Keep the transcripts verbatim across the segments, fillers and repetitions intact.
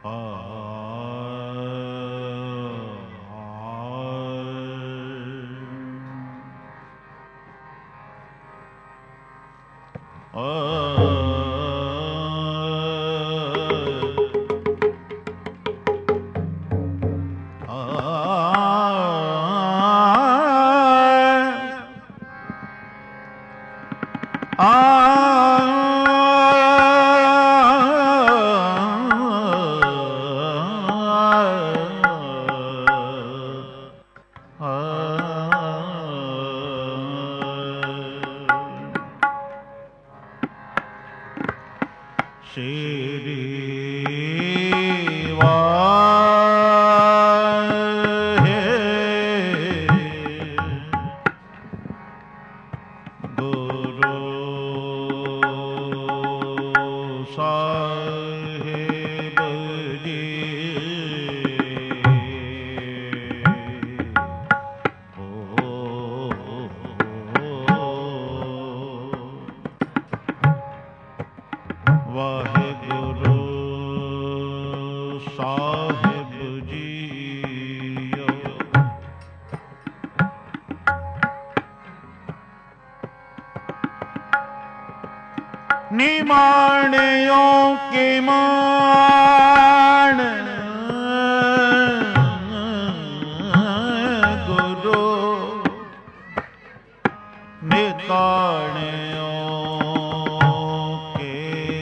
निमाणियों के मान गुरु निताणियों के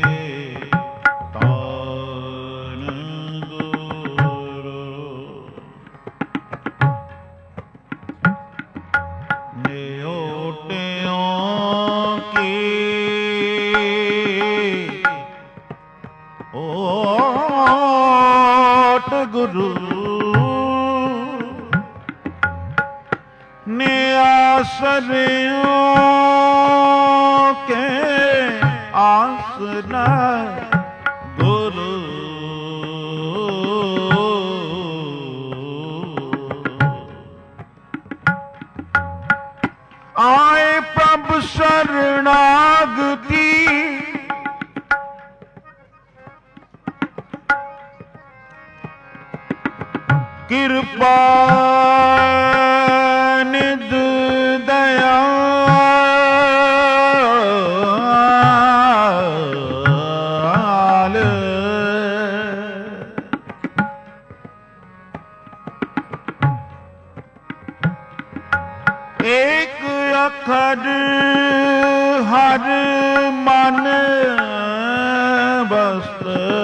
तान गुरु नियोटियों की ओट गुरु ने आसरियों के आसना गुरु आए प्रभु शरणागति कृपा निध दयाल एक अखर हर मन बस्त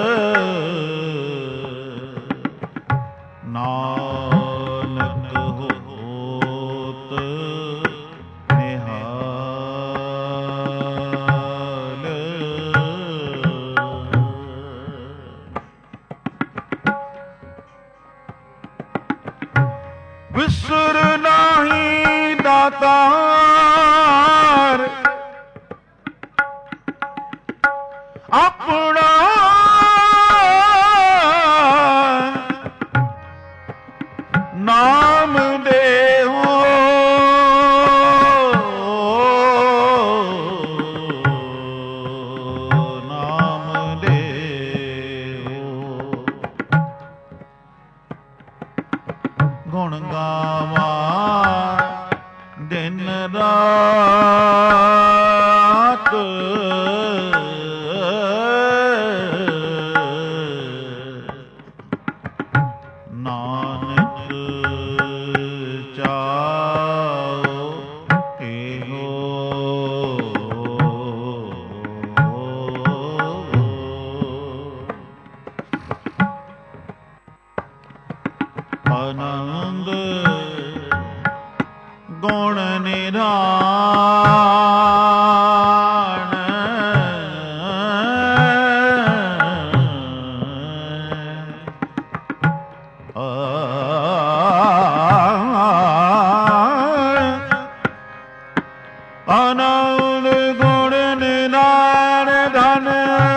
नानक होत निहाल विसुर नाही दातार अपना नाम दे हो नाम दे हो गुण गावा दिन रात नानक चाओ एहो आनंद गुण निधान आनंद गुण निधान धन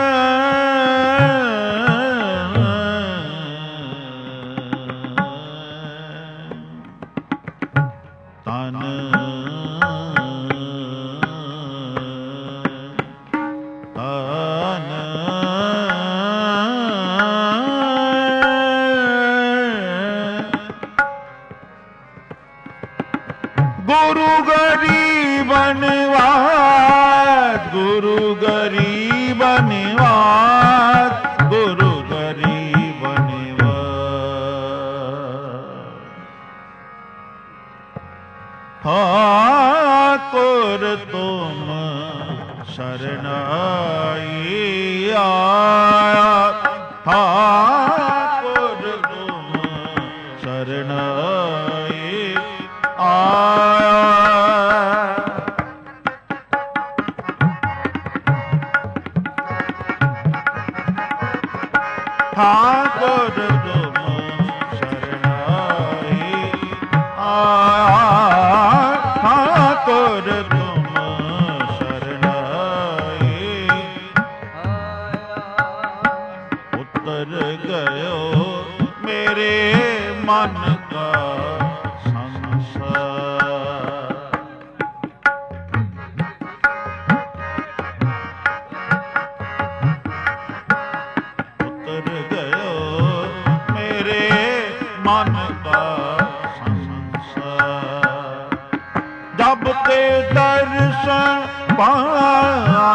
तन तन ठाकुर तुम शरणाई आया ठाकुर तुम शरणाई उतर गयो मेरे मन का मन का संसार जब ते दर्शन पाया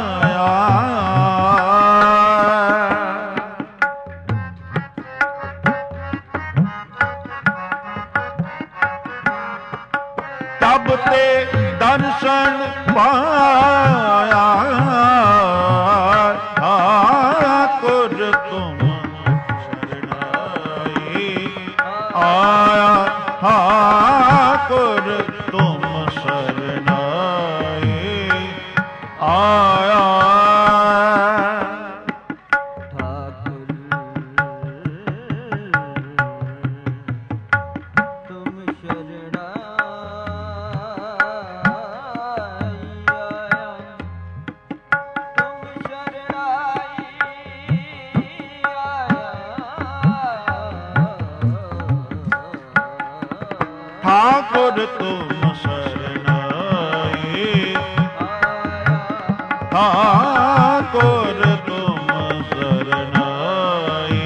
तब ते दर्शन पाया ठाकुर तुम आया ठाकुर तुम शरणाई आया ठाकुर तुम शरणाई आया तुम शरणाई ठाकुर तुम शरणाई ठाकुर तुम शरणाई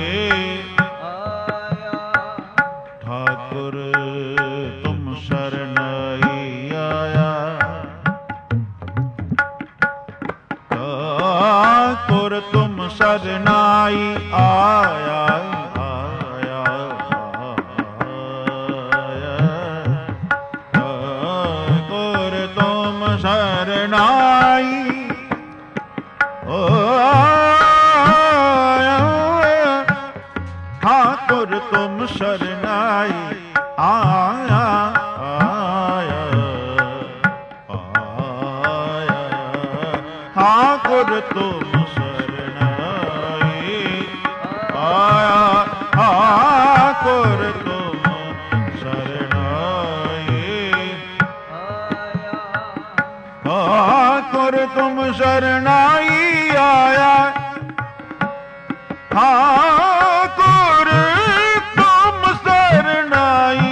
ठाकुर तुम शरणाई आया ठाकुर तुम शरणाई आया शरणाई ओ ठाकुर तुम शरणाई आया आया आया ठाकुर तुम शरणाई आया ठाकुर तुम शरणाई ठाकुर तुम शरणाई आया ठाकुर तुम शरणाई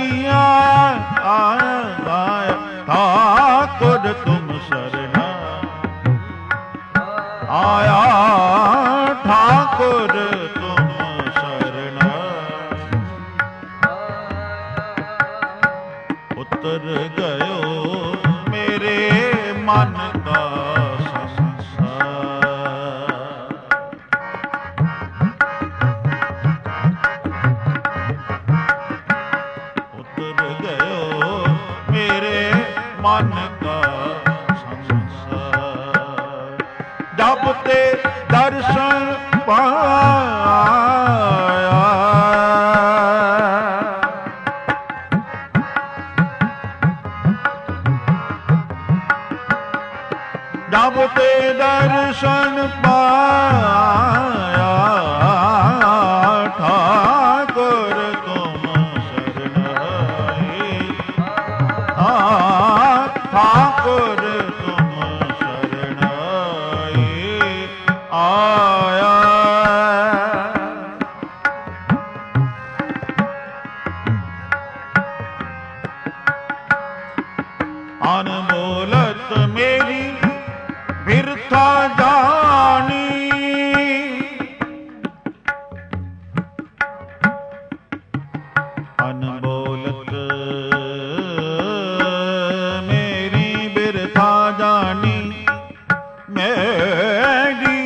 आया ठाकुर तुम शरणाई आया ठाकुर तुम शरणाई उतर गयो मेरे मन का संसार उतर गयो मेरे मन का संसार जब ते दर्शन पाया जब ते दर्शन पाया ठाकुर तुम शरणाई ठाकुर तुम शरणाई आया अनमोलत मेरी बिरथा जानी अनमोलत मेरी बिरथा जानी मेरी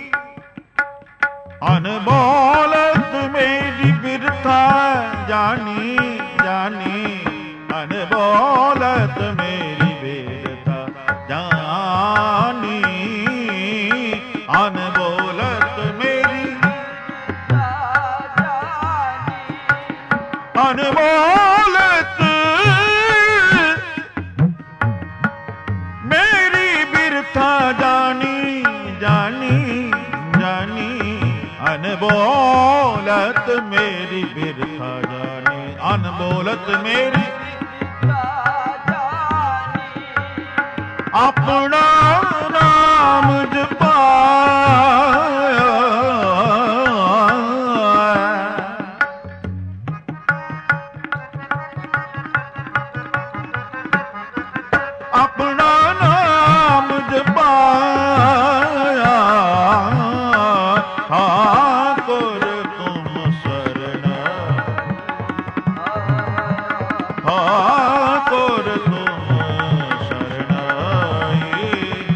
अनमोलत मेरी बिरथा जानी जानी अनमोलत मेरी बिरथा जानी अनमोलत मेरी अनमोलत मेरी बिरथा जानी जानी जानी ਅਨਬੋਲਤ ਮੇਰੀ ਬਿਰਥਾ ਜਾਣੀ, ਅਨਬੋਲਤ ਮੇਰੀ ਆਪਣਾ ਨਾਮ ਜਪਾਇਆ, ਆਪਣਾ ਨਾਮ ਜਪਾਇਆ, ਠਾਕੁਰ ਤੁਮ ਸਰਣ, ਠਾਕੁਰ ਤੁਮ ਸਰਣਾਈ।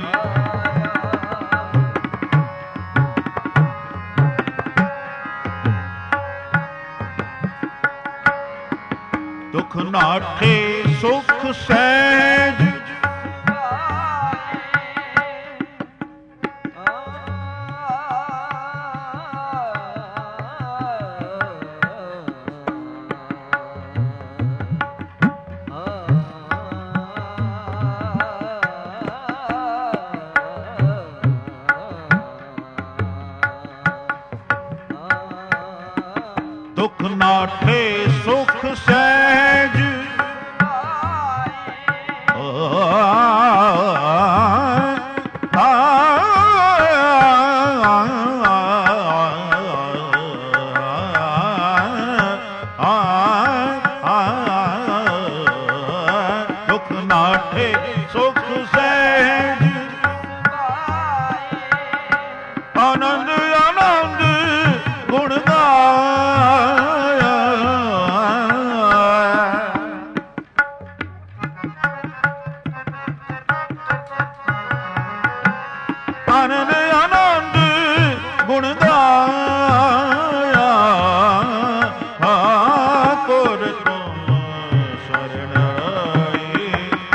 ਦੁਖ ਨਾਠੇ ਸੁਖ ਸਹਿਜ, ਦੁਖ ਨਾਠੇ ਸੁਖ ਸਹਿਜ, ਦੁਖ ਨਾਠੇ ਸੁਖ ਸਹਿਜ, ਆਨੰਦ ਆਨੰਦ ਗੁਣ ਗਾਇਆ, ਆਨੰਦ ਆਨੰਦ ਗੁਣ ਗਾਇਆ, ਠਾਕੁਰ ਤੁਮ ਸਰਣਾਈ,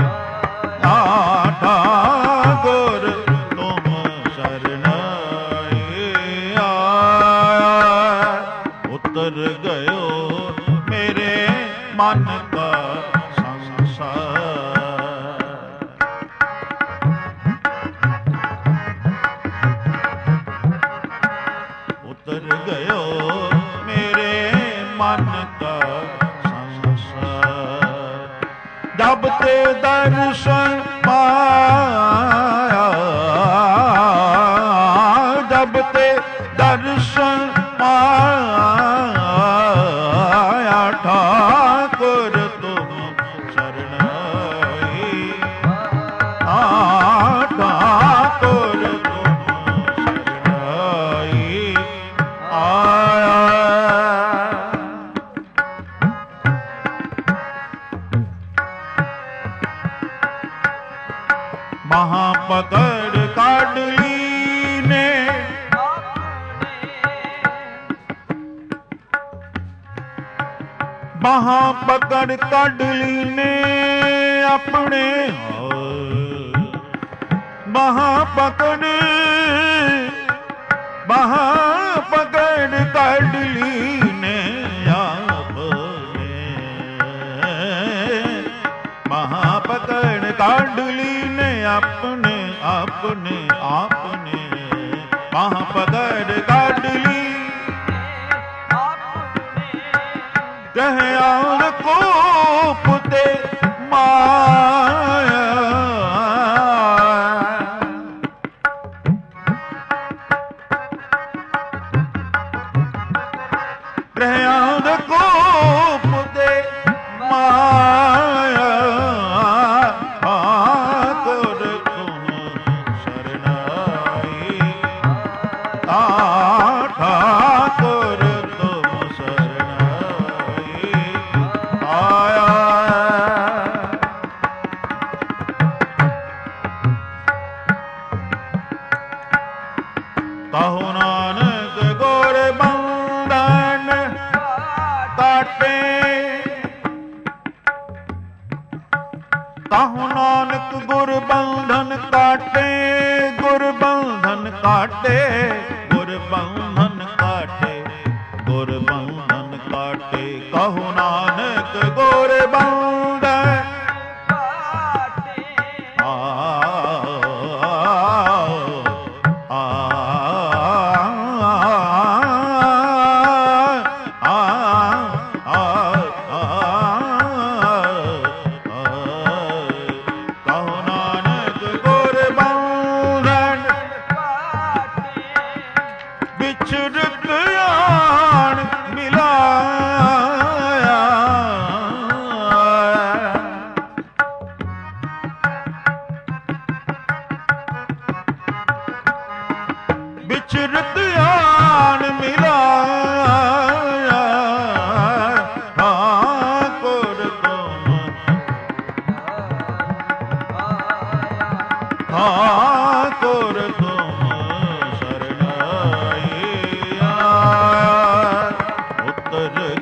ਠਾਕੁਰ ਤੁਮ ਸਰਣਾਈ। ਉਤਰ ਗਇਓ ਮੇਰੇ ਮਨ ਕਾ ਸੰਸਾਰ, ਉਤਰ ਗਇਓ ਮੇਰੇ ਮਨ ਕਾ ਸੰਸਾਰ। ਜਬ ਤੇ ਦਰਸ਼ਨ ਪਾਇਆ, ਜਬ ਤੇ ਦਰਸ਼ਨ ਪਾਇਆ, ਠਾਕੁਰ ਤੁਮ ਸਰਣਾਈ, ਠਾਕੁਰ ਤੁਮ ਸਰਣਾਈ। ਆਇਆ ਮਹਾ ਪਕੜ ਕੱਢ ਲੀਨੇ, ਮਹਾ ਪਕੜ ਕੱਢ ਲੀਨੇ ਆਪਣੇ, ਮਹਾ ਪਕੜ ਮਹਾ ਪਕੜ ਕੱਢ ਲੀਨੇ ਆਪਣੇ, ਮਹਾ ਪਕੜ ਕੱਢ ਲੀਨੇ ਆਪਣੇ, ਆਪਣੇ ਆਪਣੇ ਮਹਾ ਪਕੜ ਕੱਢ ਲੀ, ਕਹਿਆ ਕੋਪ ਤੇ ਮਾਇਆ, ਕਹਿਆ ਕੋਪ ਤੇ ਮਾਇਆ, ਠਾਕੁਰ ਤੁਮ ਸਰਣਾਈ, ਠਾਕੁਰ ਤੁਮ ਸਰਣਾਈ। ਆਇਆ ਕਹੋ ਨਾਨਕ ਗੁਰ ਬੰਧਨ ਕਾਟੇ, ਕਹੋ ਨਾਨਕ ਗੁਰ ਬੰਧਨ ਕਾਟੇ, ਗੁਰ ਬੰਧਨ ਕਾਟੇ, ਗੁਰ ਬੰਧਨ ਕਾਟੇ, ਗੁਰ ਬੰਧਨ ਕਾਟੇ, ਕਹੋ ਨਾਨਕ ਗੁਰ ਬੰਧਨ ਕਾਟੇ, ਆ ਆ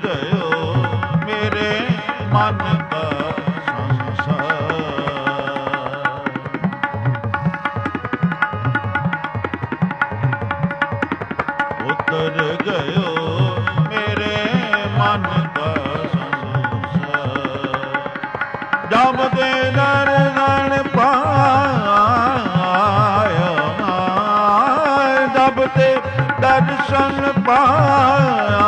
ਗਇਓ ਮੇਰੇ ਮਨ ਕਾ ਸੰਸਾਰ। ਉਤਰ ਗਇਓ ਮੇਰੇ ਮਨ ਕਾ ਸੰਸਾਰ। ਜਬ ਦੇ ਦਰਸ਼ਨ ਪਾਇਆ, ਜਬ ਤੇ ਦਰਸ਼ਨ ਪਾਇਆ,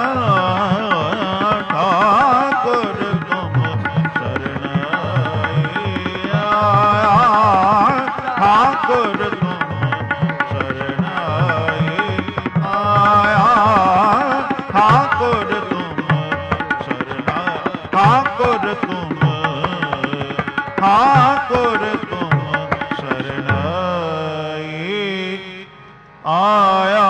ਠਾਕੁਰ ਤੁਮ ਸ਼ਰਨ ਆਇਆ, ਠਾਕੁਰ ਤੁਮ ਸ਼ਰਨ ਆਇਆ, ਠਾਕੁਰ ਤੁਮ ਸ਼ਰਨ, ਠਾਕੁਰ ਤੁਮ, ਠਾਕੁਰ ਤੁਮ ਸ਼ਰਨ ਆਇਆ।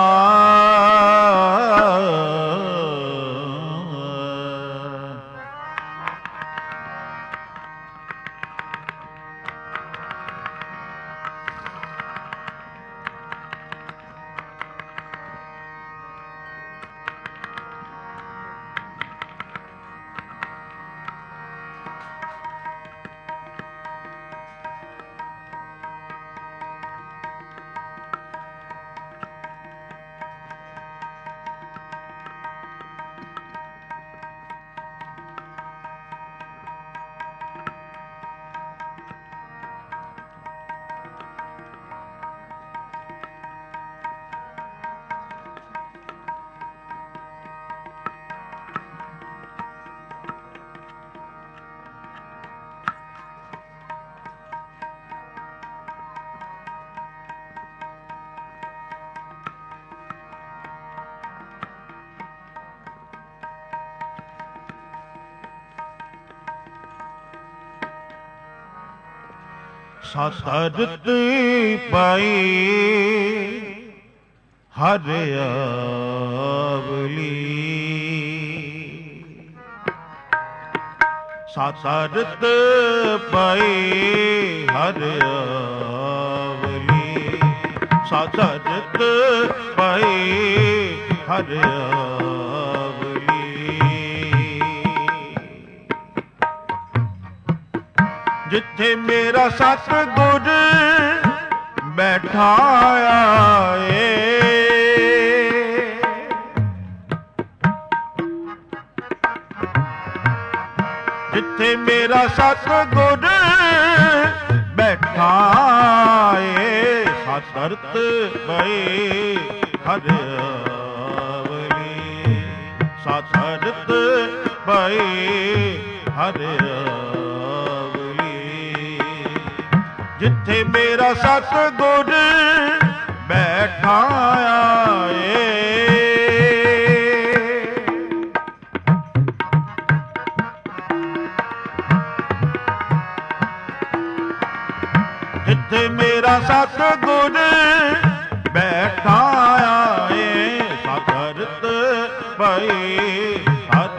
ਸਤਰਤ ਪਾਈ ਹਰ ਆਵਲੀ, ਸਤਰਤ ਪਾਈ ਹਰ ਆਵਲੀ, ਸਤਰਤ ਪਾਈ ਹਰ ਆਵਲੀ। ਜਿੱਥੇ ਮੇਰਾ ਸਤਿਗੁਰ ਬੈਠਾਇਆ ਏ, ਜਿੱਥੇ ਮੇਰਾ ਸਤਿਗੁਰ ਬੈਠਾ ਏ, ਸਤਰਤ ਪਏ ਹਰ ਆਵਲੀ, ਸਤਰਤ ਪਏ ਹਰ ਆਵਲੀ। ਜਿੱਥੇ ਮੇਰਾ ਸਤਿਗੁਰ ਬੈਠਾਇਆ ਏ, ਜਿੱਥੇ ਮੇਰਾ ਸਤਿਗੁਰ ਬੈਠਾਇਆ ਏ, ਸਤਰਤ ਪਏ ਹਰ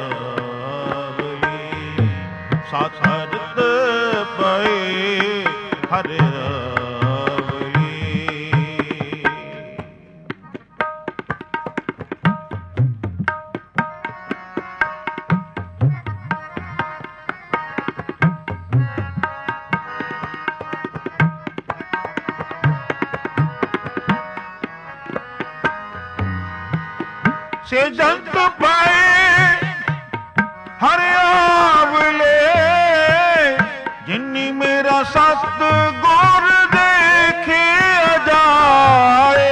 ਆਵਲੀ, ਸਤਰਤ ਪਏ ਹਰ ਆਵਲੀ। ਸੇ ਜੰਤ ਪਾਏ ਹਰ ਆਵਲੇ, ਜਿਨੀ ਮੇਰਾ ਸਤਿਗੁਰ ਦੇਖਿਆ ਜਾਏ।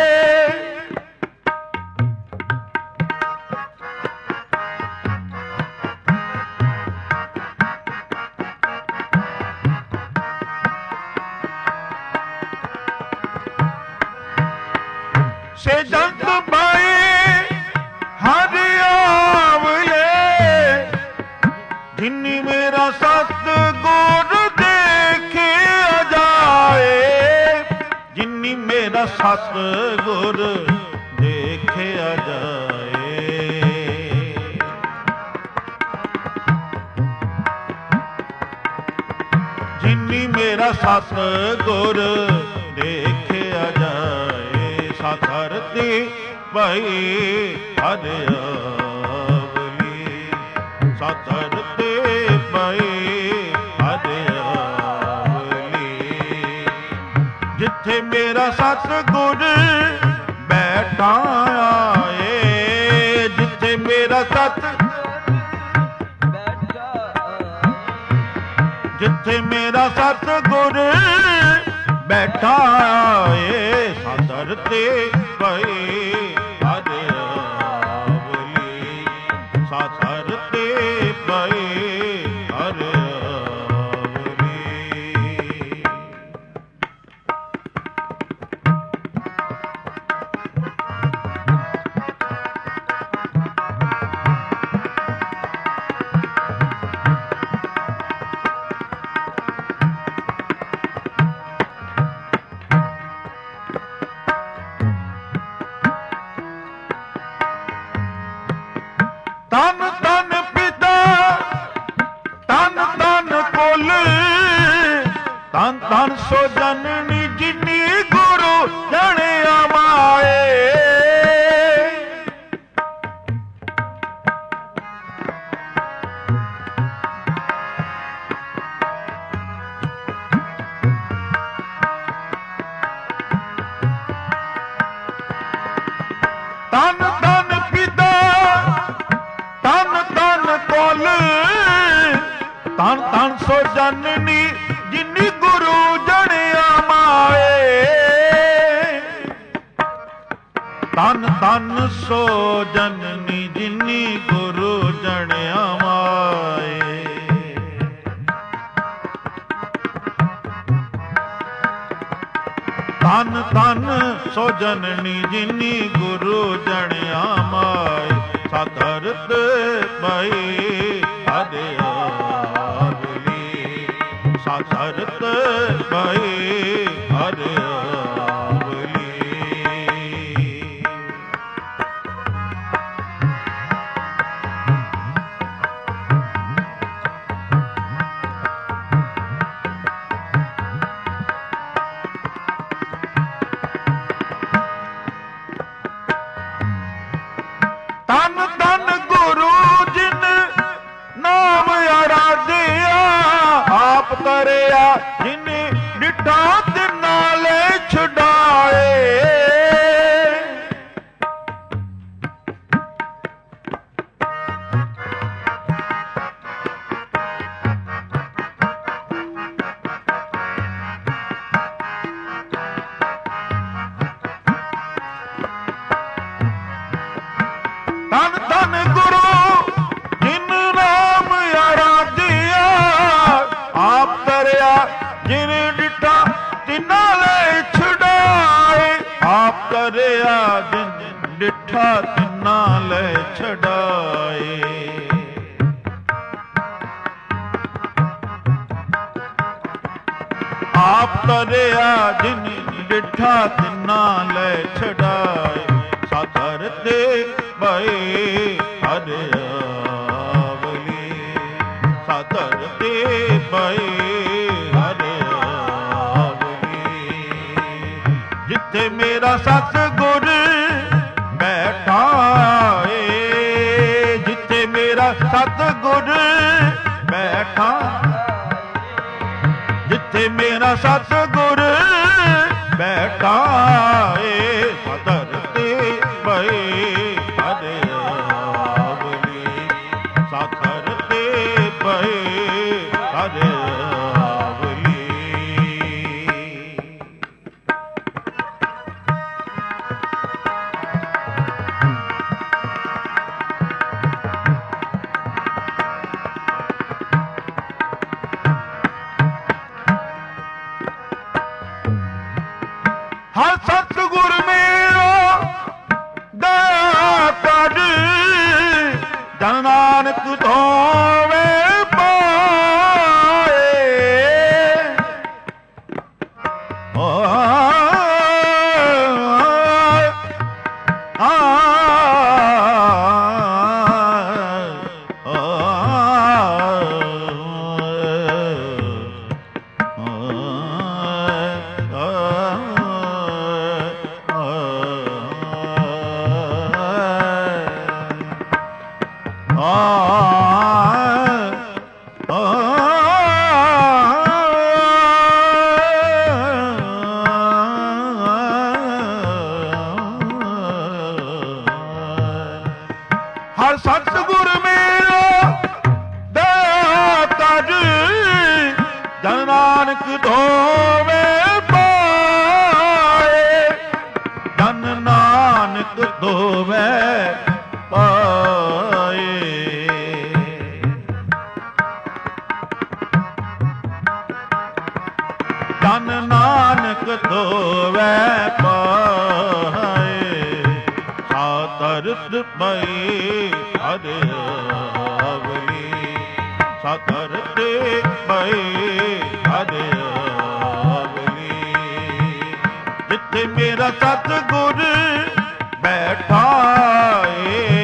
ਸੇ ਜੰਤ ਪਾਏ ਹਰ ਆਵਲੇ, ਜਿਨੀ ਮੇਰਾ ਸਤਿਗੁਰ ਦੇਖਿਆ ਜਾਏ, ਜਿਨੀ ਮੇਰਾ ਸਤਿਗੁਰ ਦੇਖਿਆ ਜਾਏ। ਜਿਨੀ ਮੇਰਾ ਸਤਿਗੁਰ ਦੇਖਿਆ ਜਾਏ, ਸਤਰਤੀ ਪਈ ਹਰ ਆਵਲੀ। ਮੇਰਾ ਸਤਿਗੁਰ ਬੈਠਾ ਆਏ, ਜਿੱਥੇ ਮੇਰਾ ਸਤ ਜਿੱਥੇ ਮੇਰਾ ਸਤਿਗੁਰ ਬੈਠਾ ਆਏ, ਸਾਦਰ ਤੇ ਪਏ ਹਰ ਆਵਲੀ, ਸਾਦਰ ਤੇ ਪਏ ਹਰ ਆਵਲੀ। ਤਨ ਤਨ ਪਿਤਾ ਤਨ ਤਨ ਕੁਲ, ਤਨ ਤਨ ਸੋ ਜਨਨੀ ਜਿਨੀ ਗੁਰੂ ਜਣਿਆ ਮਾਏ। ਤਨ ਤਨ ਪਿਤਾ ਤਨ ਤਨ ਕੁਲ, ਤਨ ਤਨ ਸੋ ਜਨਨੀ ਜਿਨੀ ਗੁਰੂ ਜਣਿਆ ਮਾਏ। ਤਨ ਤਨ ਸੋ ਜਨਨੀ ਜਿਨੀ ਗੁਰੂ ਜਣਿਆ ਮਾਏ। ਤਨ ਤਨ ਸੋ ਜਨਨੀ ਜਿਨੀ ਗੁਰੂ ਜਣਿਆ ਮਾਏ, ਸਾਧਰਤ ਪਈ ਹਰ ਆਵਲੀ, ਸਾਧਰਤ ਪਈ ਹਰ ਆਵਲੀ। ਤਨ ਤਨ ਗੁਰੂ ਜਿਨ ਨਾਮ ਆਰਾਧਿਆ, ਆਪ ਤਰਿਆ ਜਿਨ ਡਿਠਾ ਤਿਨ ਨਾਲੇ ਛੁਡਾਏ। ਤਨ ਤਨ ਗੁਰੂ ਜਿਨ ਨਾਮ ਆਰਾਧਿਆ, ਆਪ ਤਰਿਆ ਜਿਨ ਡਿਠਾ ਤਿਨਾਂ ਲੈ ਛੁਡਾਏ। ਆਪ ਤਰਿਆ ਜਿਨ ਡਿਠਾ ਤਿਨਾਂ ਲੈ ਛੁਡਾਏ। ਆਪ ਤਰਿਆ ਜਿਨ ਡਿਠਾ ਤਿਨਾਂ ਲੈ ਛੁਡਾਏ, ਸਾਧਰ ਤੇ ਪਏ ਹਰ ਆਵਲੀ, ਸਾਧਰ ਤੇ ਪਏ ਹਰ ਆਵਲੀ। ਜਿੱਥੇ ਮੇਰਾ ਸਤਿਗੁਰ ਬੈਠਾ ਏ, ਜਿੱਥੇ ਮੇਰਾ ਸਤਿਗੁਰ ਬੈਠਾ, ਜਿੱਥੇ ਮੇਰਾ ਸਤਿਗੁਰ ਬੈਠਾ ਏ, ਸਾਧਰ ਤੇ ਪਏ ਹਰ ਆਵਲੀ, ਸਾਧਰ ਤੇ ਪਏ ਹਰ ਆਵਲੀ। ਹਰ ਸਤਿਗੁਰ ਮੇਰਾ ਦਇਆ ਕਰ, ਜਨ ਨਾਨਕ ਧੋਵੇ ਪਾਏ। ਓ ਆ ਹਰ ਸਤਿਗੁਰ ਮੇਰਾ ਦਇਆ ਕਰ, ਜਨ ਨਾਨਕ ਧੋਵੇ ਪਾਏ, ਜਨ ਨਾਨਕ ਧੋਵੇ ਪਾਏ। ਜਨ ਨਾਨਕ ਧੋਵੇ ਪਾਏ, ਸਾਤਰਤ ਪਈ ਹਰ ਅਵਲੀ, ਸਾਤਰਤ ਪਈ ਹਰ ਅਵਲੀ। ਜਿੱਥੇ ਮੇਰਾ ਸਤਿਗੁਰ ਬੈਠਾ ਏ,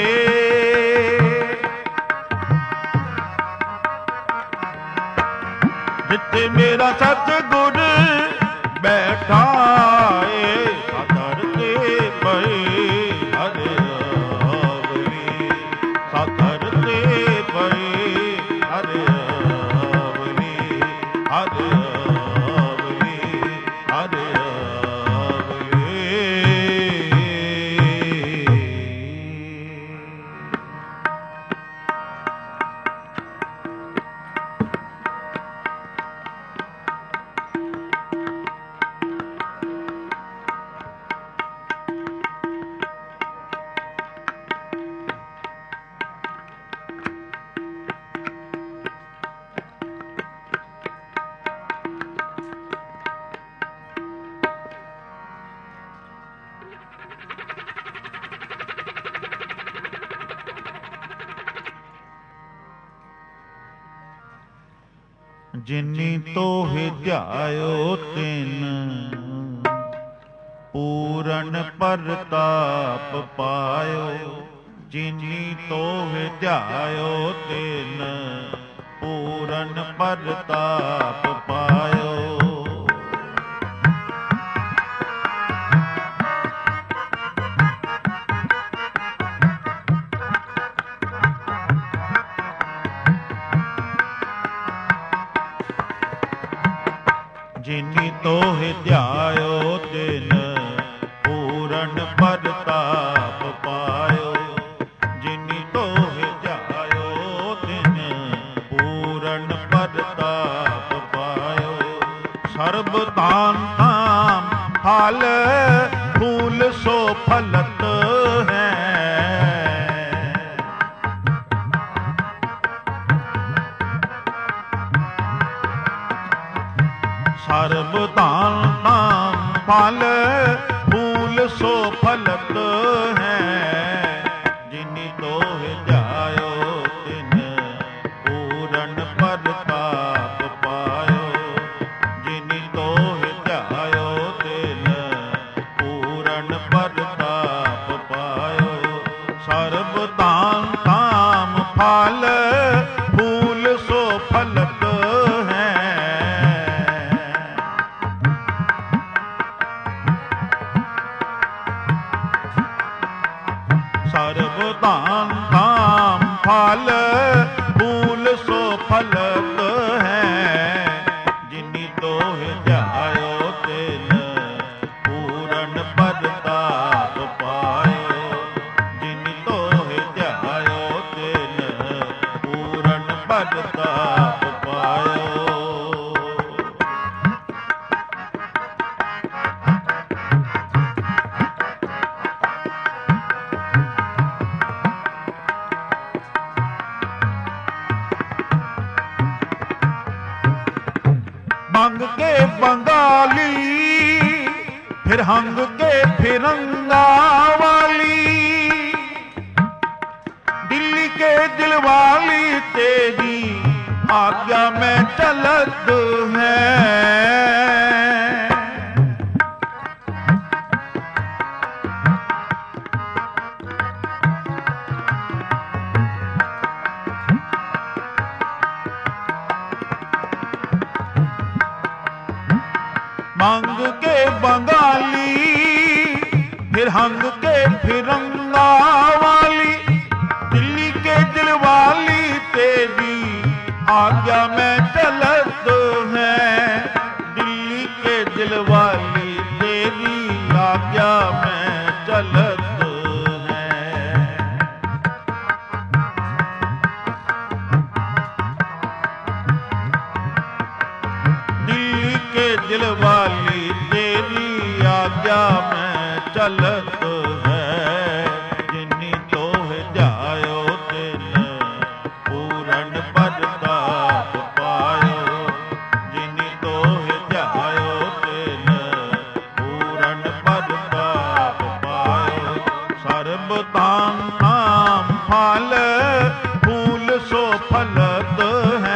ਜਿੱਥੇ ਮੇਰਾ ਸਤਿਗੁਰ ਬੈਠਾ ਏ, ਸਾਤਰਤ ਪਈ ਹਰ ਅਵਲੀ, ਸਾਤਰਤ ਪਈ ਹਰ ਅਵਲੀ, ਹਰ ਅਵਲੀ, ਹਰ ਅਵਲੀ। ਜਿਨੀ ਤੋਹਿ ਧਿਆਇਓ ਤਿਨ ਪੂਰਨ ਪਰਤਾਪ ਪਾਇਓ, ਜਿਨੀ ਤੋਹਿ ਧਿਆਇਓ ਤਿਨ ਪੂਰਨ ਪਰਤਾਪ ਪਾਇਓ। ਜਿਨੀ ਤੋਹਿ ਧਿਆਇਓ ਤਿਨ ਪੂਰਨ ਪਰਤਾਪ ਪਾਇਓ, ਜਿਨੀ ਤੋਹਿ ਧਿਆਇਓ ਤਿਨ ਪੂਰਨ ਪਰਤਾਪ ਪਾਇਓ। ਸਰਬ ਤਾਨ ਤਾਮ ਫਲ ਫੂਲ ਸੋ ਫਲਤ ਹੈ, ਸਰਬ ਤਾਨ ਤਾਮ ਫਲ ਫੂਲ ਸੋ ਫਲਤ ਹੈ, ਜਿਨੀ ਤੋਹਿ ਧਿਆਇਓ ਤਿਨ ਪੂਰਨ ਪਰਤਾਪ ਪਾਇਓ, ਜਿਨੀ ਤੋਹਿ ਧਿਆਇਓ ਤਿਨ ਪੂਰਨ ਪਰਤਾਪ ਪਾਇਓ। ਸਰਬ ਤਾਨ ਤਾਮ ਫਲ ਫੂਲ ਸੋ ਫਲਤ ਹੈ, ਸਰਬ ਤਾਨ ਤਾਮ ਫਲ ਫੂਲ ਸੋ ਫਲਤ ਹੈ, ਜਿਨੀ ਤੋਹਿ ਧਿਆਇਓ ਤਿਨ ਪੂਰਨ ਪਰਤਾਪ ਪਾਇਓ, ਜਿਨੀ ਤੋਹਿ ਧਿਆਇਓ ਤਿਨ ਪੂਰਨ ਪਰਤਾਪ ਪਾਇਓ। ਮੰਗ ਕੇ ਬੰਗਾਲੀ, ਫਿਰ ਹੰਗ ਕੇ ਫਿਰੰਗਾ ਵਾਲੀ, ਦਿੱਲੀ ਕੇ ਦਿਲ ਵਾਲੀ ਤੇਰੀ ਆਗਿਆ ਮੈਂ ਚਲਤ ਹੈ। ਮੰਗ ਕੇ ਬੰਗਾਲੀ, ਫਿਰ ਹੰਗ ਕੇ ਫਿਰੰਗਾ ਵਾਲੀ, ਦਿੱਲੀ ਕੇ ਦਿਲ ਵਾਲੀ तेरी आज्ञा में चलत है, दिल्ली के दिल वाली तेरी आज्ञा में चलत है। दिल वाली तेरी आज्ञा में चलत है। जिनी तोह जायो तिन पूरन परताप पायो। जिनी तोह जायो तिन पूरन परताप पायो। सर्ब ताम ताम फल फूल सो फलत है।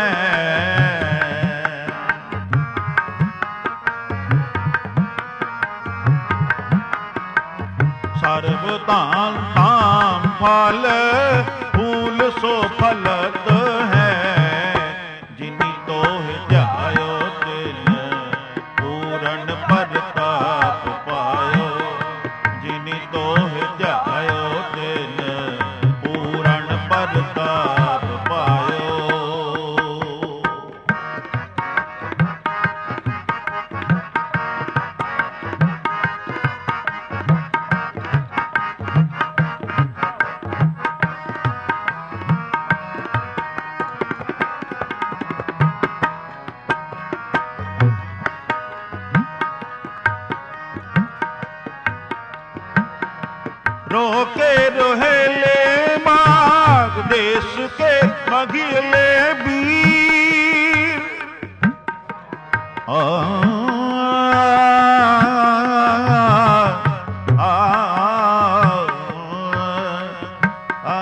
सर्ब ताम ताम फल फूल सो फलत है। जिनी तोह जायो तिन पूरन परताप पायो। जिनी तोह जायो तिन पूरन परताप पायो। रोके रोहेले माग देश के मघिले वीर। आ, आ, आ,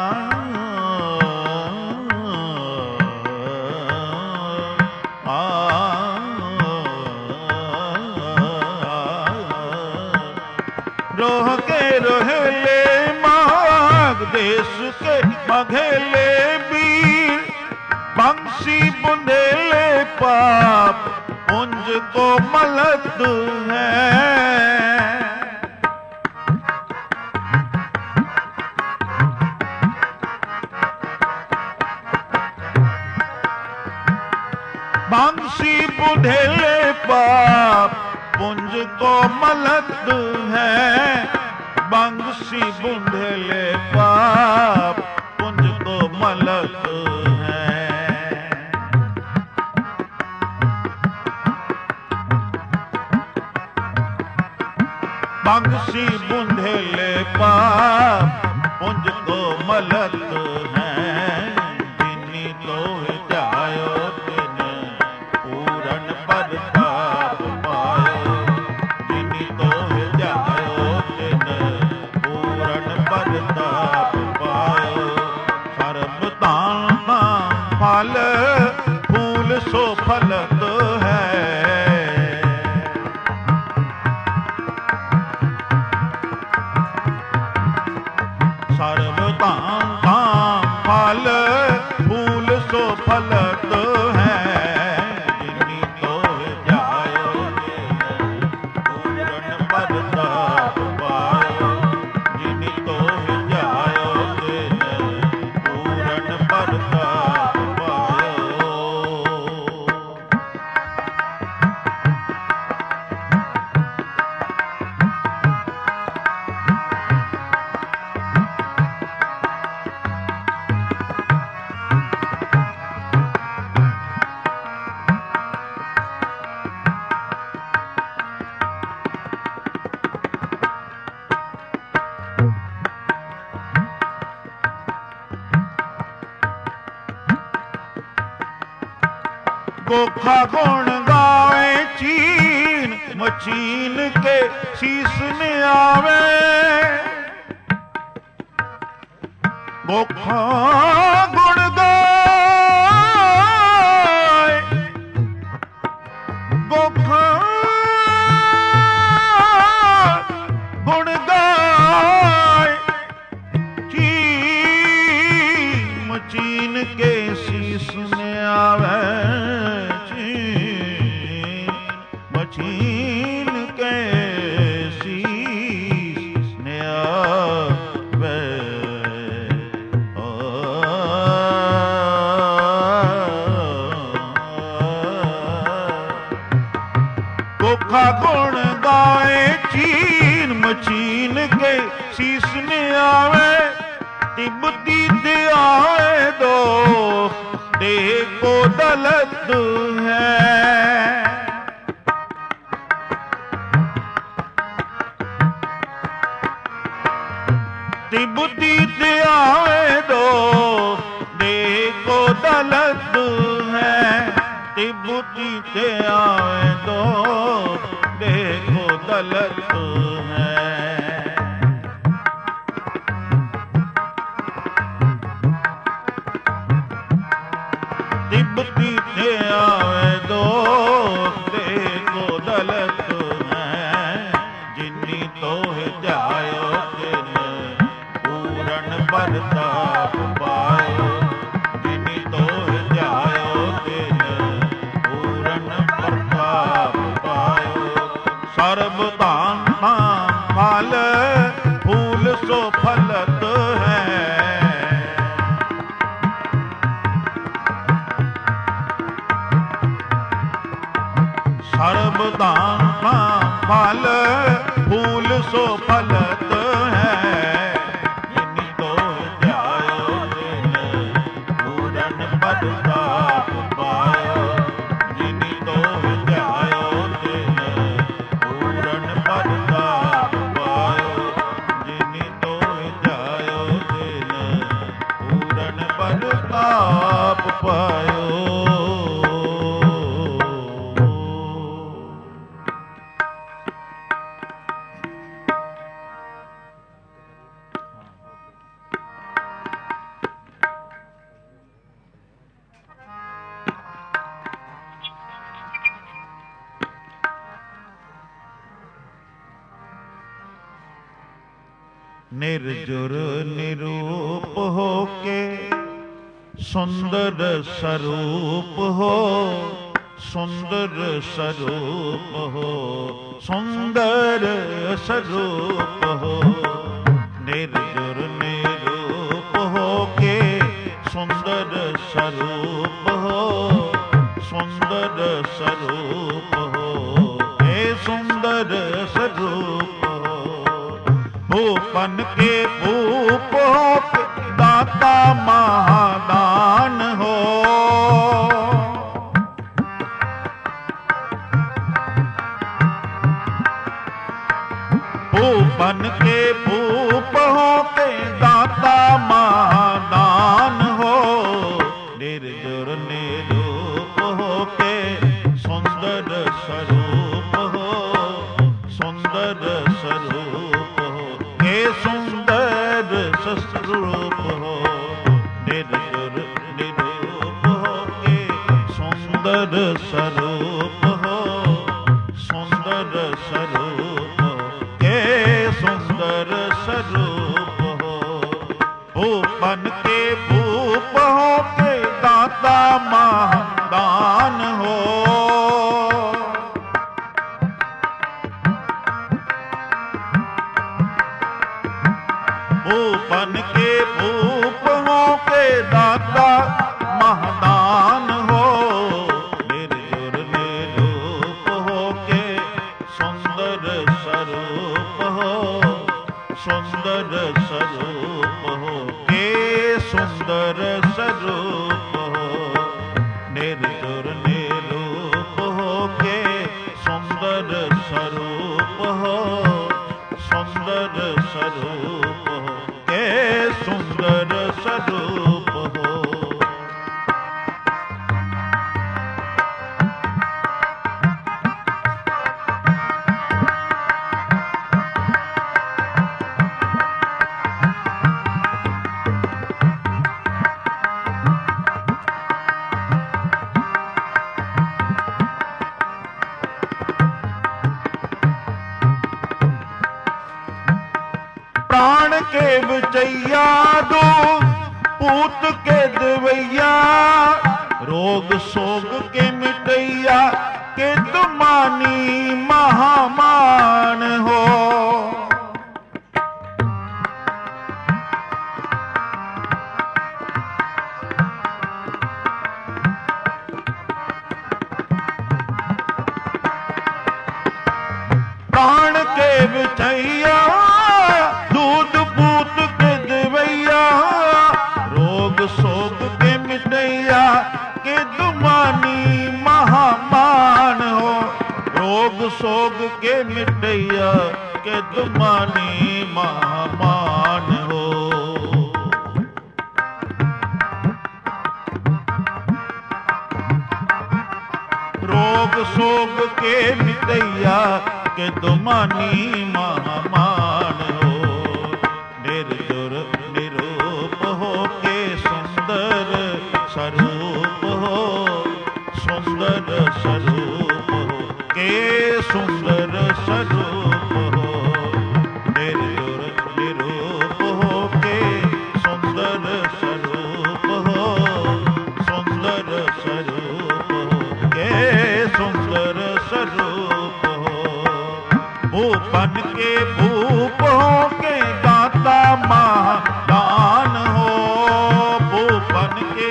रोह के रोहेले माग देश के मघेले वीर। बंसी बुंदेले पाप पुंज को मलत है। बंसी बुंदेले पाप पुंज को मलत है। बंसी बुंदेले पाप पुंज को मलत है। बंसी बुंदेले पाप पुंज को मलत है। जिनी तोह जायो तिन पूरन परताप पायो। जिनी तोह जायो तिन पूरन परताप पायो। सर्ब ताम फल फूल सो फलत है। सर्ब ताम ताम फल फूल सो फलत है। जिनी तोह जायो तिन पूरन परताप पायो। जिनी तोह जायो तिन पूरन परताप पायो। गोखा गुण गावे चीन मचीन के शीस में आवे। गोखा गुण गाए गोखा गुण गाए चीन मचीन के शीस में आवे। मचीन के शीस ने आवे। गोखा गुण गाए चीन मचीन के शीस ने आवे। तिब्बती दे आए दो देह को दलत है। ते आवे दो देखो दलत है। तिब्बती ते आवे दो देखो दलत है। जिन्नी तोह जायो तिन पूरन बरताप पायो। जिन्नी तोह जायो तिन पूरन बरताप पायो। सर्ब धाम फल फूल सो फलत है। सर्ब धाम फल फूल सो फलत है। जिन्नी तोह जायो तिन पूरन बरताप पायो। जिन्नी तोह जायो तिन पूरन बरताप पायो। जिन्नी तोह जायो तिन पूरन बरताप पायो। निर्जुर निरूप हो के सुंदर स्वरूप हो। सुंदर स्वरूप हो सुंदर स्वरूप हो। निर्जुर निरूप हो के सुंदर स्वरूप हो। सुंदर स्वरूप हो हे सुंदर स्वरूप हो। भूपन के भूप हो के दाता महादान हो। भूपन के भूप हो के दाता महादान हो। निर्जुर निरूप हो के सुंदर स्वरूप हो। सुंदर स्वरूप हो हे सुंदर स्वरूप हो। निर्जुर निरूप हो के सुंदर स्वरूप हो। सुंदर स्वरूप हो के सुंदर स्वरूप हो। भूपन के भूप हो के दाता महादान हो। भूपन के भूप हो के दाता महादान हो। निर्जुर निरूप हो के सुंदर स्वरूप हो। सुंदर स्वरूप हो के सुंदर स्वरूप हो। निर्जुर निरूप हो के सुंदर स्वरूप हो। सुंदर स्वरूप हो के सुंदर स्वरूप हो। प्राण के बचैया दो पूत के दवैया। रोग सोग के मिटैया के तुमानी महामान हो। प्राण के बचैया दूध पूत के दवैया। रोग सोग के मिटैया के दुमानी महामान हो। रोग सोग के मिटैया के दुमानी महामान हो। रोग रोग सोग के मिटैया के दुमानी महामान हो। निर्जुर निरूप हो के सुंदर स्वरूप हो, सुंदर स्वरूप हो के सुंदर स्वरूप हो। निर्जुर निरूप हो के सुंदर स्वरूप हो, सुंदर स्वरूप हो के सुंदर स्वरूप हो। भूपन के भूप हो के दाता महादान हो। भूपन के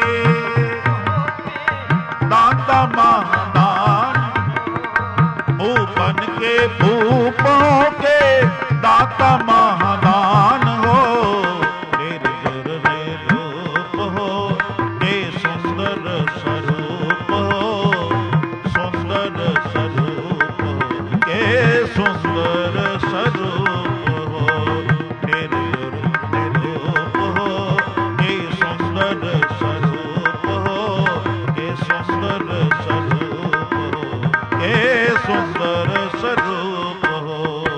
दाता महादान, भूपन के भूप हो के दाता महादान हो। निर्जुर निरूप हो के सुंदर स्वरूप हो, सुंदर स्वरूप हो के सुंदर स्वरूप हो। निर्जुर निरूप हो के सुंदर स्वरूप हो के सुंदर स्वरूप हो के सुंदर स्वरूप हो।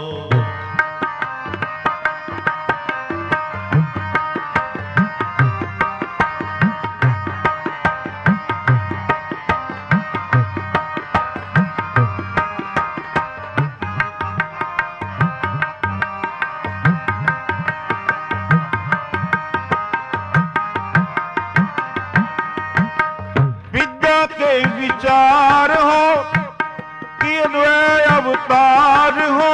विद्या के विचार हो कि अन्वय अवतार हो।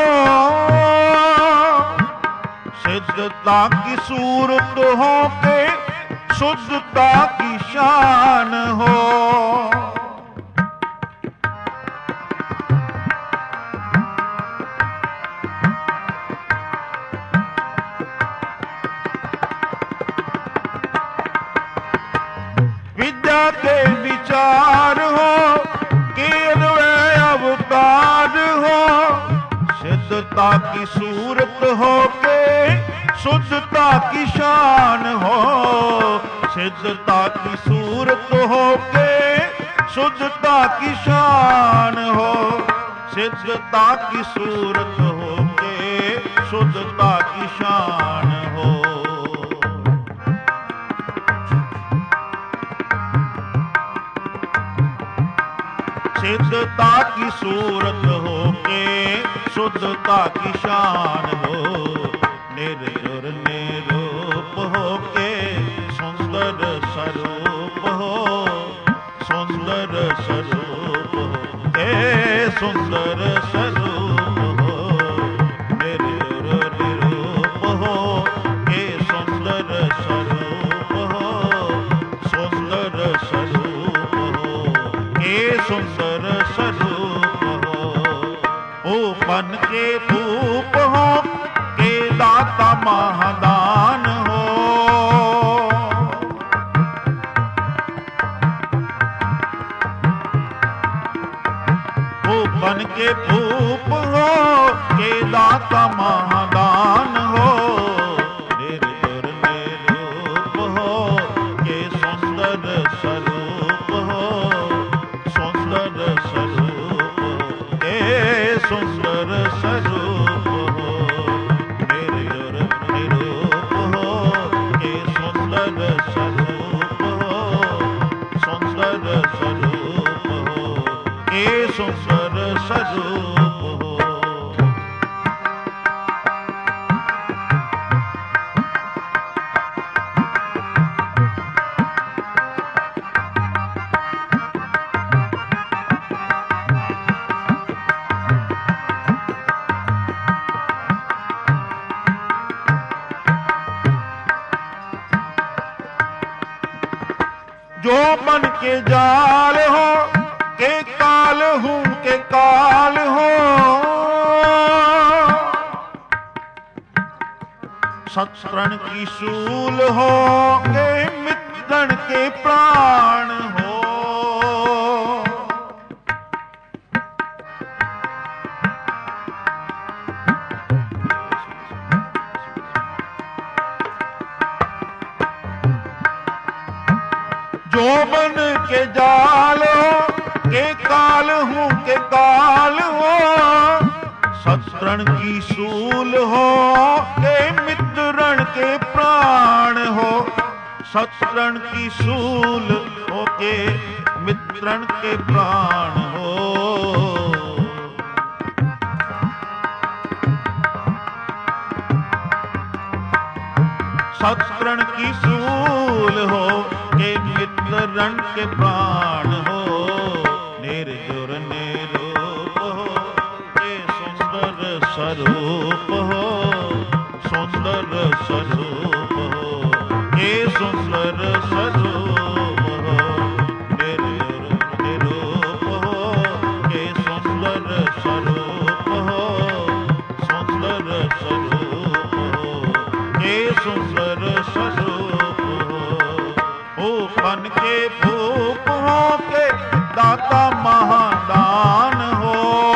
सिद्धता की सूरत हो के शुद्धता की शान हो। विद्या के विचार हो कि अन्वय अवतार हो। सिद्धता की सूरत हो के शुद्धता की शान हो। सिद्धता की सूरत हो के शुद्धता की शान हो। सिद्धता की सूरत हो के शुद्धता की शान हो। सिद्धता की सूरत हो के शुद्धता की शान हो। निर्जुर निरूप हो के सुंदर स्वरूप हो, सुंदर स्वरूप हो के सुंदर स्वरूप हो। निर्जुर निरूप हो के सुंदर स्वरूप हो, सुंदर स्वरूप हो के सुंदर स्वरूप हो। भूपन के भूप हो के दाता महादान हो। भूपन के भूप हो के दाता महादान हो। निर्जुर निरूप हो के सुंदर स्वरूप हो, सुंदर स्वरूप हो के सुंदर स्वरूप हो। निर्जुर निरूप हो के सुंदर स्वरूप हो, सुंदर स्वरूप हो के सुंदर स्वरूप हो। जो मन के जाल हो के काल हूं के काल हो। सत्रण की सूल हो के मित्रण के प्राण हो। जो मन के जाल हो के काल हूँ के काल हो, शस्त्रण की सूल हो के मित्रन के प्राण हो, शस्त्रण की सूल हो के मित्रन के प्राण हो। शस्त्रण की सूल हो के मित्रन के प्राण हो, निर्जुर निरूप हो के सुंदर स्वरूप हो, सुंदर स्वरूप हो के सुंदर स्वरूप हो, निर्जुर निरूप हो के सुंदर स्वरूप हो, सुंदर स्वरूप हो के सुंदर स्वरूप हो। ओपन के भूप हो के दाता महादान हो,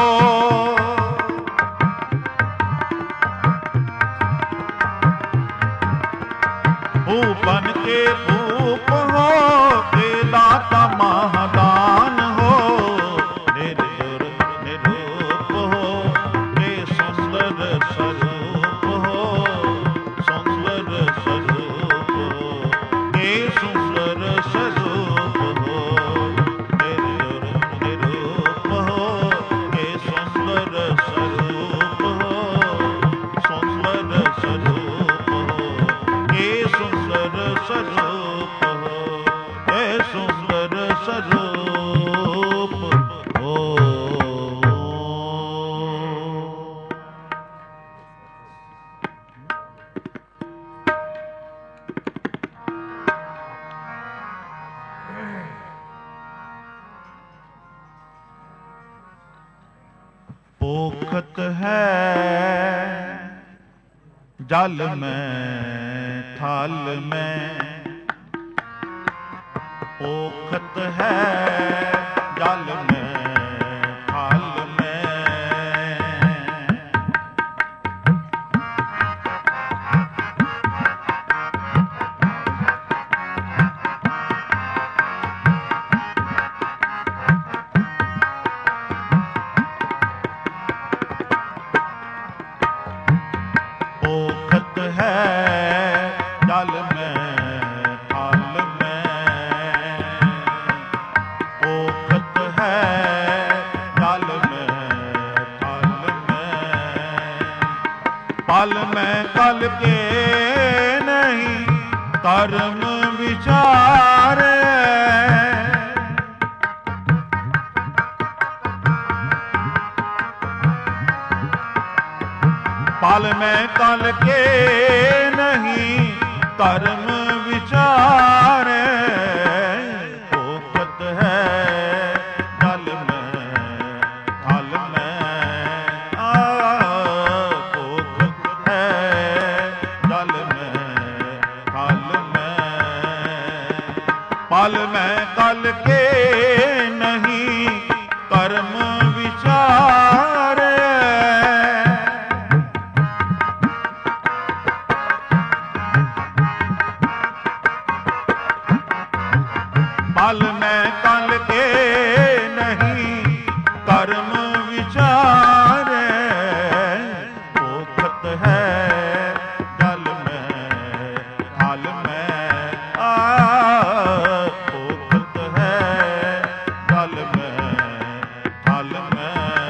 ओपन के भूप हो के दाता महादान हो, निर्जुर निरूप हो के सुंदर स्वरूप हो, सुंदर स्वरूप हो के सुंदर स्वरूप हो, निर्जुर निरूप हो के सुंदर स्वरूप हो, सुंदर स्वरूप हो के सुंदर स्वरूप हो, हे सुंदर स्वरूप हो। पोखत है जल में थाल में, पोखत है जल में थाल में, पोखत है जल में थाल में, पोखत है जल में थाल में, पल में कल के नहीं कर्म विचारे, पल में कल के नहीं कर्म विचारे, पोखत है जल में थाल में, आ पोखत है जल में थाल में, पल में कल के नहीं कर्म विचारे, पल में कल के नहीं कर्म विचारे, पोखत है जल में थाल में, आ पोखत है जल में थाल में।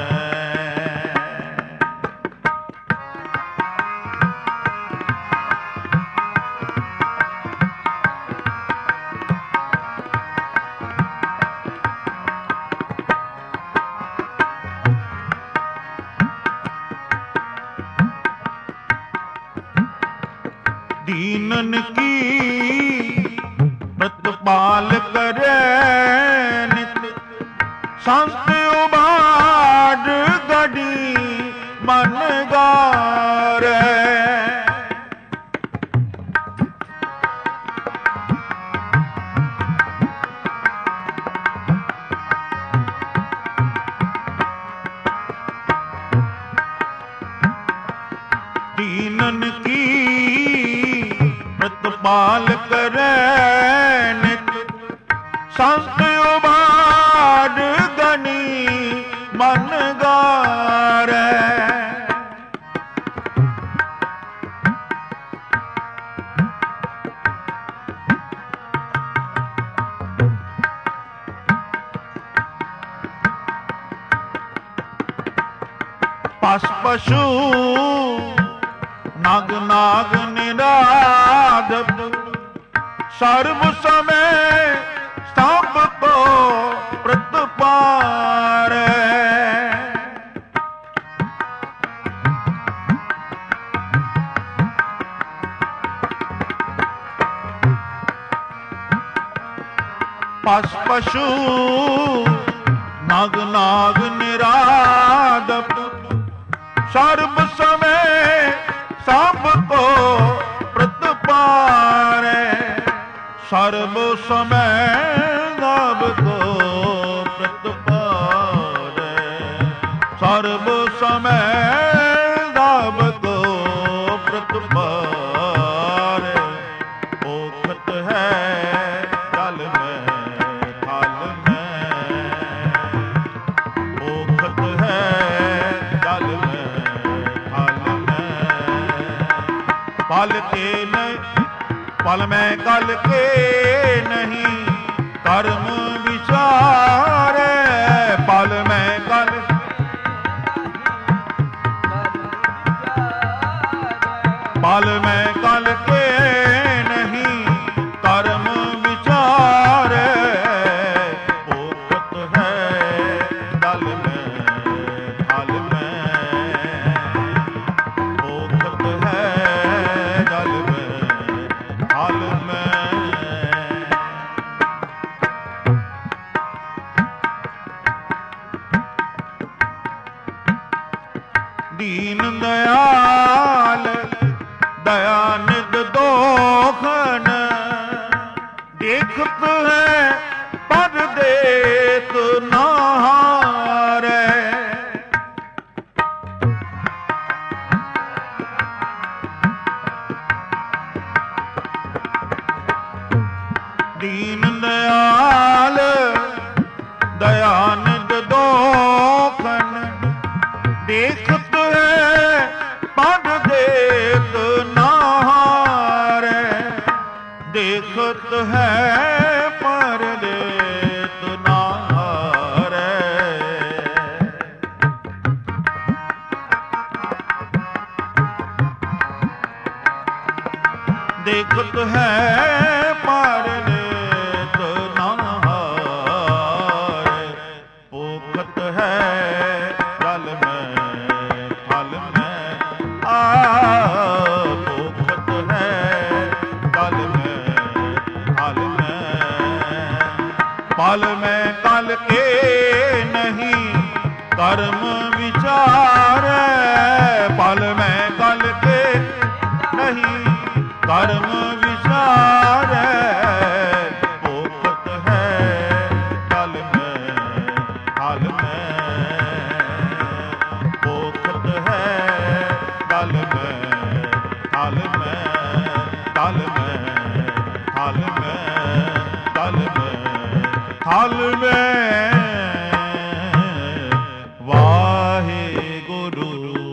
दीनन की प्रतिपाल करे नित, संत उबाड गढ़ी मन गारे, दीनन की प्रतिपाल करे नित, संत उबाड ਮਨ ਗਾਰੈ। ਪਸ ਪਸ਼ੂ ਨਗ ਨਾਗ ਨਿਰਾਦ ਸਰਬ ਸਮੈ ਸਭ ਕੋ ਪ੍ਰਤਪਾਰੈ। ਪਸ ਪਸ਼ੂ ਨਗ ਨਾਗ ਨਿਰਾਦ ਸਰਬ ਸਮੈ ਸਭ ਕੋ ਪ੍ਰਤਪਾਰੈ। ਸਰਬ ਸਮੈ ਸਭ ਕੋ ਪ੍ਰਤਪਾਰੈ। ਸਰਬ ਸਮੈ ਸਭ ਕੋ ਪ੍ਰਤਪਾਰੈ। ਓਖਤ ਹੈ ਜਲ ਮੈਂ ਥਲ ਮੈਂ। ਓਖਤ ਹੈ ਜਲ ਮੈਂ ਥਲ ਮੈਂ। ਪਲ ਕੇ ਨਹੀਂ ਪਲ ਮੈਂ ਕਲ ਕੇ ਨਹੀਂ ਕਰਮ ਵਿਚਾਰੈ। ਪਲ ਮੈਂ ਕਲ ਪਲ ਮੈਂ ਕਲ ਕੇ ਨਹੀਂ ਕਰਮ ਵਿਚਾਰੈ। ਓਖਤ ਹੈ ਜਲ ਮੈਂ ਥਲ ਮੈਂ। ਓਖਤ ਹੈ ਜਲ ਮੈਂ ਥਲ ਮੈਂ। ਦੀਨ ਦਇਆਲ ਦਇਆ ਨਿਧ ਦੋਖਨ ਦੇਖਤ ਹੈ ਪਰ ਦੇਤ ਨਾ ਹਾਰੈ। ਦੀਨ ਦਇਆਲ ਦਇਆ ਨਿਧ ਦੋਖਨ ਦੇਖਤ ਹੈ ਪਰ ਦੇਤ ਨਾ ਹਾਰੈ। ਦੇਖਤ ਹੈ ਪਰ ਦੇਤ ਨਾ ਹਾਰੈ। ਦੇਖਤ ਹੈ ਪਰ ਦੇਤ ਨਾ ਹਾਰੈ। ਓਖਤ ਹੈ ਜਲ ਮੈਂ ਥਲ ਮੈਂ। ਆ ਓਖਤ ਹੈ ਜਲ ਮੈਂ ਥਲ ਮੈਂ। ਪਲ ਮੈਂ ਕਲ ਕੇ ਨਹੀਂ ਕਰਮ ਵਿਚਾਰੈ। ਪਲ ਮੈਂ ਕਲ ਕੇ ਨਹੀਂ ਕਰਮ ਵਿਚਾਰੈ। ਓਖਤ ਹੈ ਜਲ ਮੈਂ ਥਲ ਮੈਂ। ਓਖਤ ਹੈ ਜਲ ਮੈਂ ਥਲ ਮੈਂ। ਤਲ ਮੈਂ ਥਲ ਮੈਂ ਤਲ ਮੈਂ ਥਲ ਮੈਂ। ਵਾਹਿਗੁਰੂ।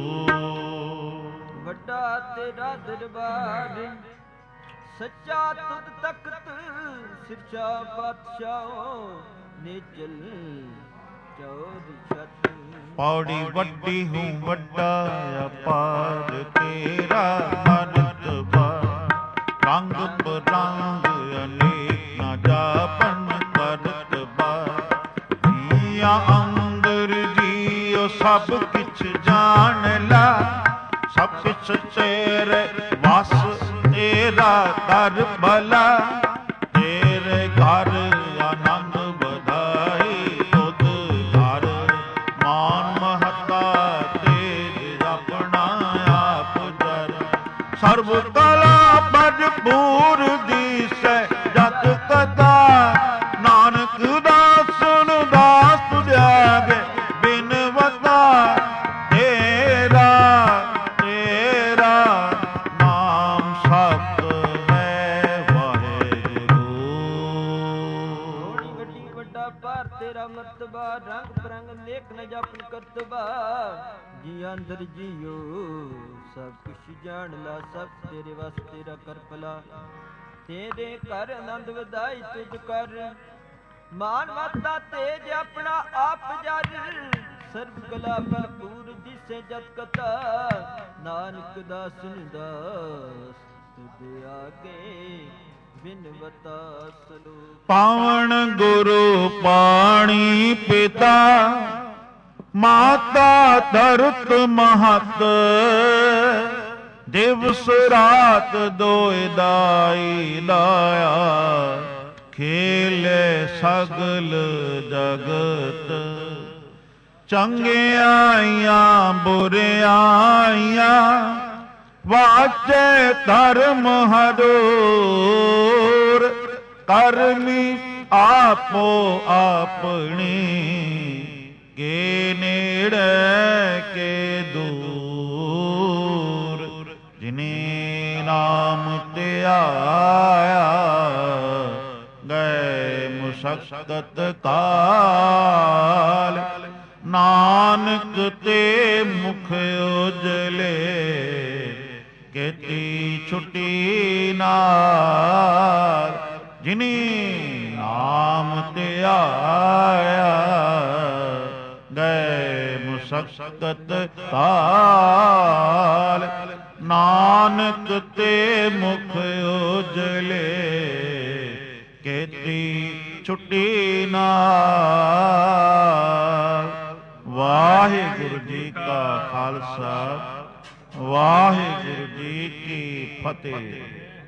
ਵੱਡਾ ਤੇਰਾ ਦਰਬਾਰ ਸੱਚਾ ਤੁਧ ਤਖਤ ਸਿਰਜਾ ਬਾਦਸ਼ਾਹੋ ਨਿਚਲ ਚੌਦ ਛਤ। ਪੌੜੀ ਵੱਡੀ ਹੂੰ ਵੱਡਾ ਅਪਾਰ ਤੇਰਾ ਮਰਤਬਾ। ਰੰਗ ਬਰੰਗ ਅਨੇਕ ਨਾ ਜਾਪਨ ਕਰਤਬਾ। ਜੀਆਂ ਅੰਦਰ ਜੀਓ ਸਭ ਕਿਛ ਜਾਣ ਲਾ। ਸਭ ਕਿਛ ਤੇਰੇ ਵਸ ਤੇਰਾ ਦਰ ਭਲਾ। ਤੇਰੇ ਘਰ ਆਨੰਦ ਵਧਾਈ ਤੁਧ ਘਰ ਮਾਨ ਮਹਤਾ ਤੇਰੇ ਆਪਣਾ ਆਪ ਦਰ। ਸਰਬ ਕਲਾ ਭਰਪੂਰ ਦੀਸੈ ਜਤ ਕਥਾ। ਨਾਨਕ ਦਾਸਨ ਦਾਸ ਤੁਝਾਗੇ ਬਿਨਵਤਾ। ਤੇਰਾ ਤੇਰਾ ਨਾਮ ਸਤ ਹੈ ਵਾਹਿਗੁਰੂ। ਪਾਰ ਤੇਰਾ ਮਰਤਬਾ, ਰੰਗ ਬਰੰਗ ਲੇਖ ਨ ਜਪਨ ਕਰਤਬਾ। ਜੀ ਅੰਦਰ ਜੀਓ ਸਭ ਕੁਛ ਜਾਣ ਲਾ, ਸਭ ਤੇਰੇ ਵਸ ਤੇਰਾ ਕਰ ਭਲਾ। ਤੇਰੇ ਘਰ ਆਨੰਦ ਵਧਾਈ ਤੁਝ ਕਰ, ਮਾਨ ਮਤਾ ਤੇਜ ਆਪਣਾ ਆਪ ਜਰ। ਸਰਬ ਕਲਾ ਭਰਪੂਰ ਜਿਸੇ ਜਤ ਕਥਾ, ਨਾਨਕ ਦਾਸਨ ਦਾਸ ਤੁਧ ਆਗੇ ਬਿਨਵਤਾ ਸਲੋਕ। ਪਾਵਨ ਗੁਰੂ ਪਾਣੀ ਪਿਤਾ, ਮਾਤਾ ਧਰਤ ਮਹਤ। ਦਿਵਸ ਰਾਤ ਦੋਇ ਦਾਈ ਲਾਇਆ, ਖੇਲੇ ਸਗਲ ਜਗਤ। ਚੰਗਿਆਈਆਂ ਬੁਰਿਆਈਆਂ, ਵਾਚੈ ਧਰਮ ਹਦੂਰ। ਕਰਮੀ ਆਪੋ ਆਪਣੀ, ਕੇ ਨੇੜੇ ਕੇ ਦੂਰ। ਜਿਨੇ ਨਾਮ ਧਿਆਇਆ, ਗਏ ਮੁਸ਼ੱਕਤ ਕਾਲ। ਨਾਨਕ ਤੇ ਮੁਖ ਉਜਲੇ, ਕੀਤੀ ਛੁੱਟੀ ਨਾਲ। ਜਿਨੇ ਨਾਮ ਧਿਆਇਆ, ਗਏ ਮੁਸ਼ੱਕਤ ਕਾਲ। ਨਾਨਕ ਤੇ ਮੁਖ ਉਜਲੇ, ਕੀਤੀ ਛੁੱਟੀ ਨਾਲ। ਵਾਹਿਗੁਰੂ ਜੀ ਕਾ ਖਾਲਸਾ, ਵਾਹਿਗੁਰੂ ਜੀ ਕੀ ਫਤਿਹ।